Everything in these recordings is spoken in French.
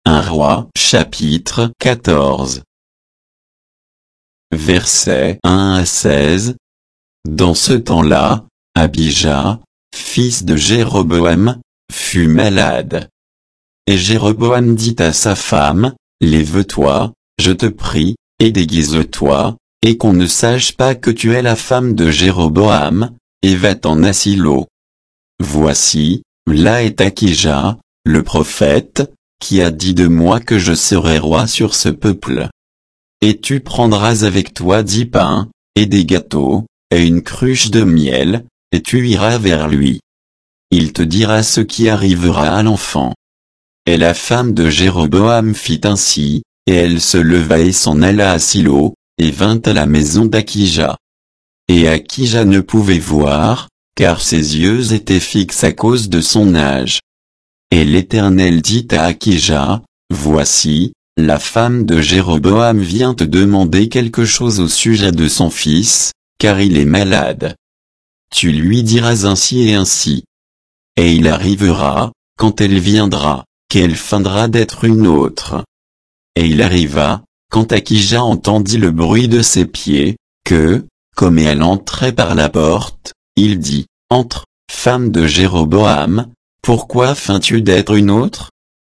Un roi, chapitre 14. Versets 1 à 16. Dans ce temps-là, Abijah, fils de Jéroboam, fut malade. Et Jéroboam dit à sa femme, lève-toi, je te prie, et déguise-toi, et qu'on ne sache pas que tu es la femme de Jéroboam, et va-t'en à Silo. Voici, là est Akija, le prophète, qui a dit de moi que je serai roi sur ce peuple. Et tu prendras avec toi 10 pains, et des gâteaux, et une cruche de miel, et tu iras vers lui. Il te dira ce qui arrivera à l'enfant. Et la femme de Jéroboam fit ainsi, et elle se leva et s'en alla à Silo, et vint à la maison d'Akija. Et Akija ne pouvait voir, car ses yeux étaient fixes à cause de son âge. Et l'Éternel dit à Akija, voici, la femme de Jéroboam vient te demander quelque chose au sujet de son fils, car il est malade. Tu lui diras ainsi et ainsi. Et il arrivera, quand elle viendra, qu'elle feindra d'être une autre. Et il arriva, quand Akija entendit le bruit de ses pieds, que, comme elle entrait par la porte, il dit, entre, femme de Jéroboam, pourquoi feins-tu d'être une autre?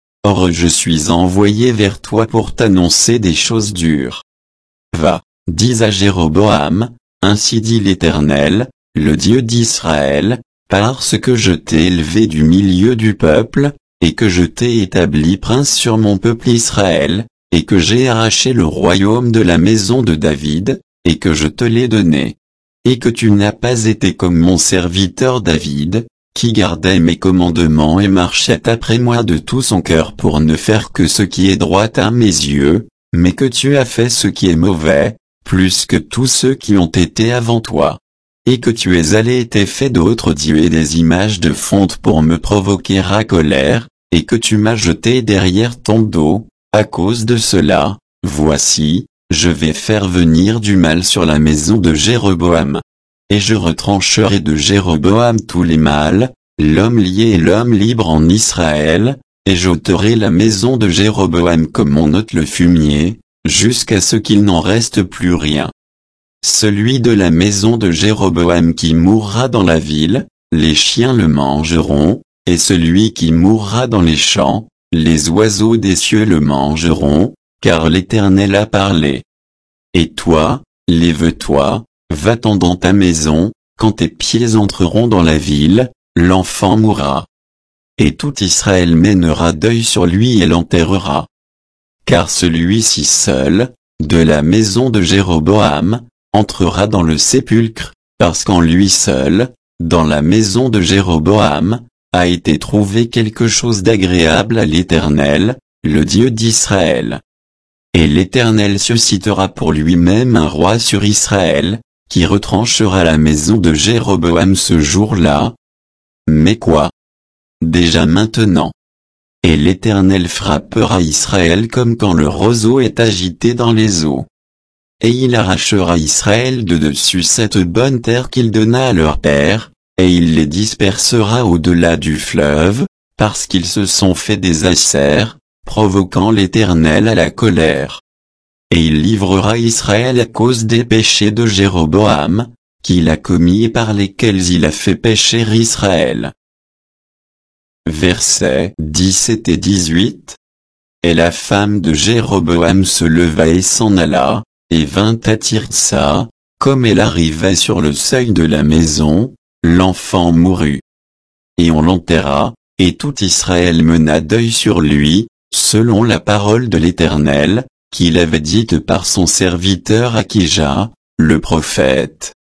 Or je suis envoyé vers toi pour t'annoncer des choses dures. Va, dis à Jéroboam, ainsi dit l'Éternel, le Dieu d'Israël, parce que je t'ai élevé du milieu du peuple, et que je t'ai établi prince sur mon peuple Israël, et que j'ai arraché le royaume de la maison de David, et que je te l'ai donné. Et que tu n'as pas été comme mon serviteur David, qui gardait mes commandements et marchait après moi de tout son cœur pour ne faire que ce qui est droit à mes yeux, mais que tu as fait ce qui est mauvais, plus que tous ceux qui ont été avant toi. Et que tu es allé et t'es fait d'autres dieux et des images de fonte pour me provoquer à colère, et que tu m'as jeté derrière ton dos. À cause de cela, voici, je vais faire venir du mal sur la maison de Jéroboam. Et je retrancherai de Jéroboam tous les mâles, l'homme lié et l'homme libre en Israël, et j'ôterai la maison de Jéroboam comme on ôte le fumier, jusqu'à ce qu'il n'en reste plus rien. Celui de la maison de Jéroboam qui mourra dans la ville, les chiens le mangeront, et celui qui mourra dans les champs, les oiseaux des cieux le mangeront, car l'Éternel a parlé. Et toi, lève-toi, va-t'en dans ta maison, quand tes pieds entreront dans la ville, l'enfant mourra. Et tout Israël mènera deuil sur lui et l'enterrera. Car celui-ci seul, de la maison de Jéroboam, entrera dans le sépulcre, parce qu'en lui seul, dans la maison de Jéroboam, a été trouvé quelque chose d'agréable à l'Éternel, le Dieu d'Israël. Et l'Éternel suscitera pour lui-même un roi sur Israël, qui retranchera la maison de Jéroboam ce jour-là. Mais quoi? Déjà maintenant. Et l'Éternel frappera Israël comme quand le roseau est agité dans les eaux. Et il arrachera Israël de dessus cette bonne terre qu'il donna à leur père, et il les dispersera au-delà du fleuve, parce qu'ils se sont fait des acères, provoquant l'Éternel à la colère. Et il livrera Israël à cause des péchés de Jéroboam, qu'il a commis et par lesquels il a fait pécher Israël. Versets 17 et 18. Et la femme de Jéroboam se leva et s'en alla, et vint à Tirsa, comme elle arrivait sur le seuil de la maison, l'enfant mourut. Et on l'enterra, et tout Israël mena deuil sur lui, selon la parole de l'Éternel, qu'il avait dite par son serviteur Akija, le prophète.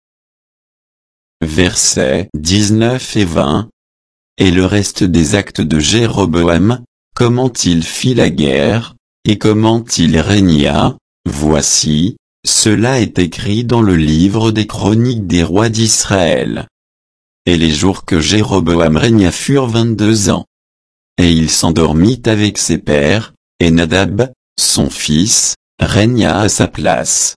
Versets 19 et 20. Et le reste des actes de Jéroboam, comment il fit la guerre, et comment il régna, voici, cela est écrit dans le livre des chroniques des rois d'Israël. Et les jours que Jéroboam régna furent 22 ans. Et il s'endormit avec ses pères, et Nadab, son fils, régna à sa place.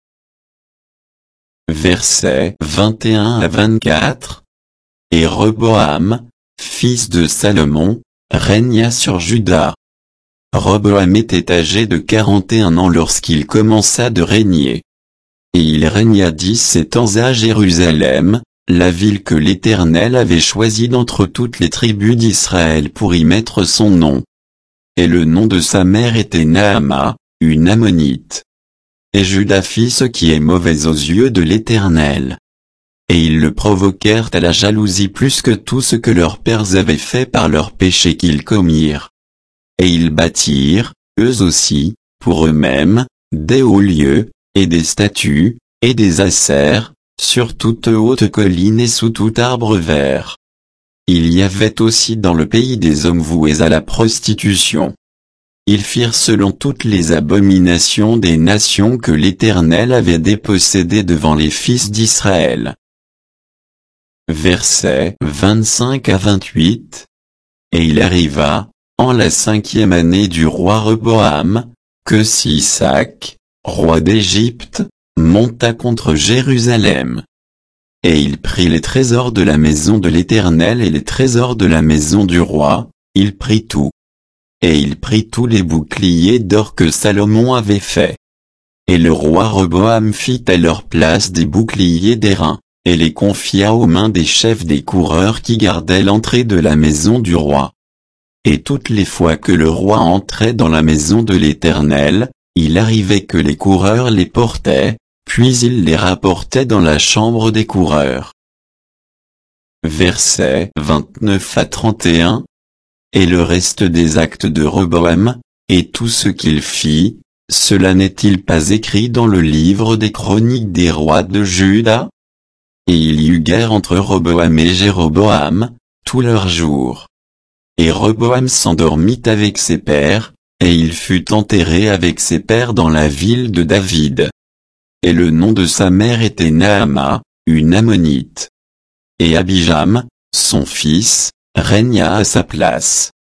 Versets 21 à 24. Et Rehoboam, fils de Salomon, régna sur Juda. Roboam était âgé de 41 ans lorsqu'il commença de régner. Et il régna 17 ans à Jérusalem, la ville que l'Éternel avait choisie d'entre toutes les tribus d'Israël pour y mettre son nom. Et le nom de sa mère était Naama, une Ammonite. Et Juda fit ce qui est mauvais aux yeux de l'Éternel. Et ils le provoquèrent à la jalousie plus que tout ce que leurs pères avaient fait par leurs péchés qu'ils commirent. Et ils bâtirent, eux aussi, pour eux-mêmes, des hauts lieux, et des statues, et des acères, sur toute haute colline et sous tout arbre vert. Il y avait aussi dans le pays des hommes voués à la prostitution. Ils firent selon toutes les abominations des nations que l'Éternel avait dépossédées devant les fils d'Israël. Versets 25 à 28. Et il arriva, en la 5e année du roi Roboam, que Sisac, roi d'Égypte, monta contre Jérusalem. Et il prit les trésors de la maison de l'Éternel et les trésors de la maison du roi, il prit tout. Et il prit tous les boucliers d'or que Salomon avait faits. Et le roi Roboam fit à leur place des boucliers d'airain, et les confia aux mains des chefs des coureurs qui gardaient l'entrée de la maison du roi. Et toutes les fois que le roi entrait dans la maison de l'Éternel, il arrivait que les coureurs les portaient, puis il les rapportait dans la chambre des coureurs. Versets 29 à 31. Et le reste des actes de Roboam, et tout ce qu'il fit, cela n'est-il pas écrit dans le livre des chroniques des rois de Juda? Et il y eut guerre entre Roboam et Jéroboam, tous leurs jours. Et Roboam s'endormit avec ses pères, et il fut enterré avec ses pères dans la ville de David. Et le nom de sa mère était Naama, une Ammonite. Et Abijam, son fils, régna à sa place.